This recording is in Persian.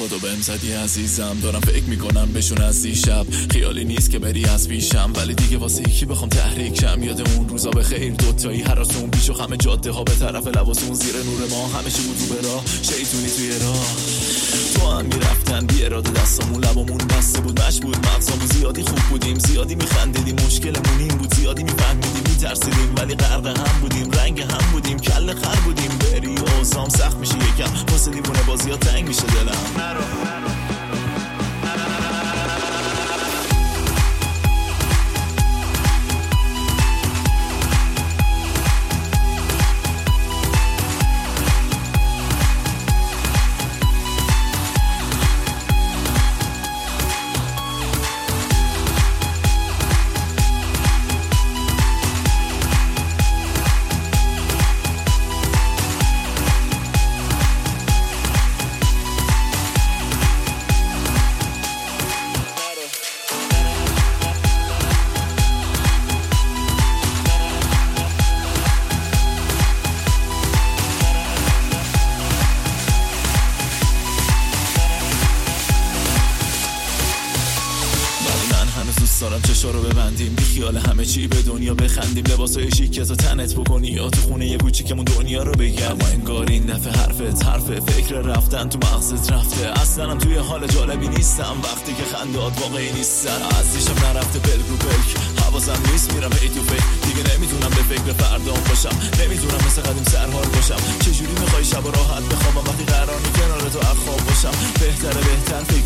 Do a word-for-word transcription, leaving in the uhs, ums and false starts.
حرفاتو بهم زدی عزیزم، دارم فکر میکنم بهشون از دیشب. خیالی نیست که بری از پیشم، ولی دیگه واسه یکی بخوام تحریکم. یاد اون روزا به خیر دوتایی هراسون پیش و خم جاده ها به طرف لباسون، زیر نور ما همیشه بود رو به راه، شیطونی توی راه. تو هم میرفتن بی اراده دستامون، لبامون بسته بود مش بود مغزامون. زیادی خوب بودیم، زیادی میخندیدیم، مشکلمون این بود زیادی میفهمیدیم، میترسیدیم ولی غرق هم بودیم، رنگ هم بودیم، کله خر بودیم. بری اوزام سخت میشه یکم، واسه دیوونه بازی ها تنگ میشه دلم. نرو دارم چشا رو ببندیم، بی خیال همه چی به دنیا بخندیم، لباسای شیک تو تنت بکنی یا تو خونه یه کوچیکمون دنیا رو بگم. اما انگار این دفعه حرفت حرفه، فکر رفتن تو مغزت رفته. اصلا هم توی حال جالبی نیستم وقتی که خندهات واقعی نیستن. از دیشب نرفته پلک رو پلک، حواسم نیست میرم هی تو فکر، دیگه نمیتونم به فکر فردام باشم، نمیتونم مثل قدیم سرحال باشم. چجوری میخوای شب راحت بخوابم وقتی قرار کنار تو خواب باشم؟ بهتره بهتر فکر